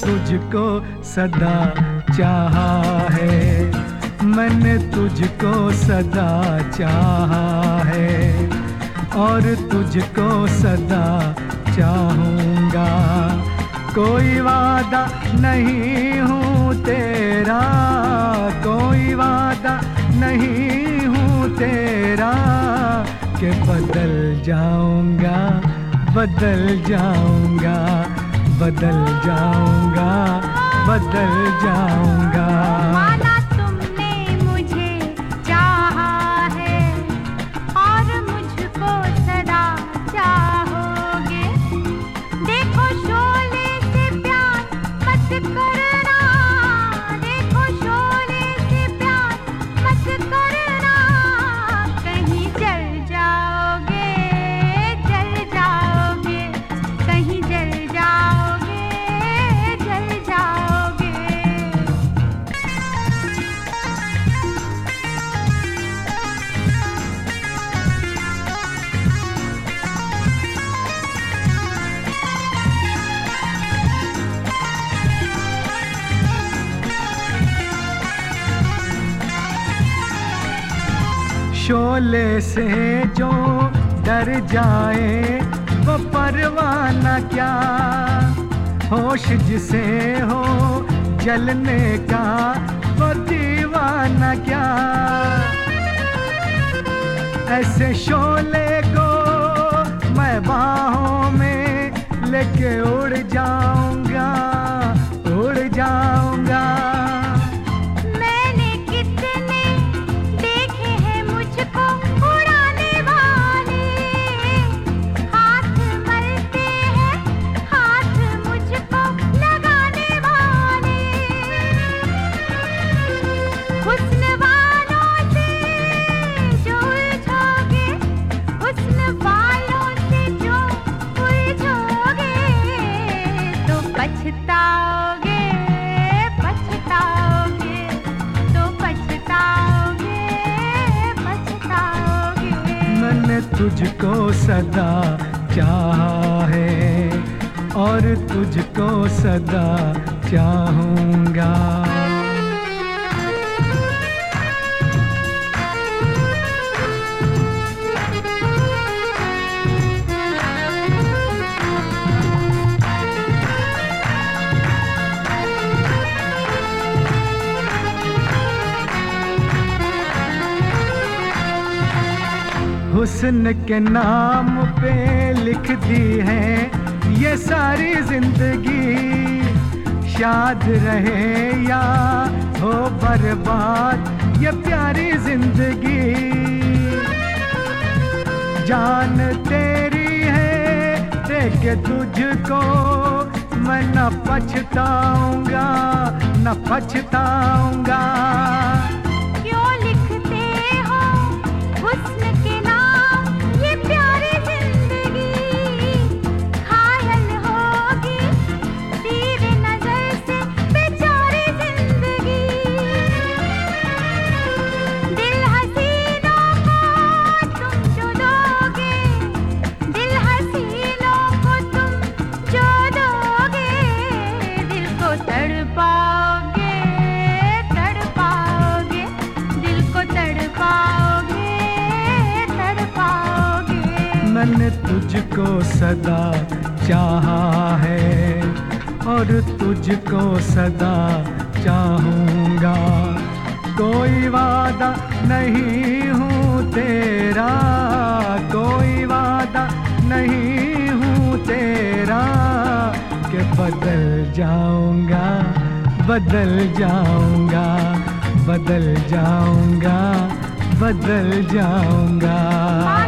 तुझको सदा चाहा है, मैंने तुझको सदा चाहा है और तुझको सदा चाहूँगा। कोई वादा नहीं हूँ तेरा, कोई वादा नहीं हूँ तेरा कि बदल जाऊँगा, बदल जाऊँगा, बदल जाऊँगा, बदल जाऊँगा। माना तुमने मुझे चाहा है और मुझको सदा चाहोगे। देखो शोले से प्यार मत करना, देखो शोले से प्यार मत करना, कहीं जल जाओगे, जल जाओगे, कहीं जल जाओगे, जल जाओगे। शोले से जो डर जाए वो परवाना क्या, होश जिसे हो जलने का वो दीवाना क्या। ऐसे शोले को मैं बाहों में लेके उड़ जाऊंगा, उड़ जाऊंगा। मैंने कितने देखे हैं मुझको उड़ाने वाले, हाथ मलते हैं हाथ मुझको लगाने वाले। हुस्न वालों से जो उलझोगे, हुस्न वालों से जो उलझोगे तो पछताओगे, पछताओगे, तो पछताओगे, पछताओगे। मैंने तुझको सदा चाहा है और तुझको सदा चाहूँगा। हुस्न के नाम पे लिख दी है ये सारी जिंदगी, शाद रहे या हो बर्बाद ये प्यारी जिंदगी। जान तेरी है देके तुझको मैं न पछताऊंगा, न पछताऊंगा। क्यों लिखते हो हुस्न के नाम ये प्यारी जिंदगी, घायल होगी तेरी नजर से बेचारी जिंदगी। दिल हसीनों को तुम जो दोगे, दिल हसीनों को तुम जो दोगे, दिल को तड़पाओगे, तड़पाओगे, दिल को तड़पाओगे, तड़पाओगे। मैंने तुझको सदा चाहा है और तुझको सदा चाहूँगा। कोई वादा नहीं हूँ तेरा, कोई वादा नहीं हूँ तेरा कि बदल जाऊँगा, बदल जाऊँगा, बदल जाऊँगा, बदल जाऊँगा।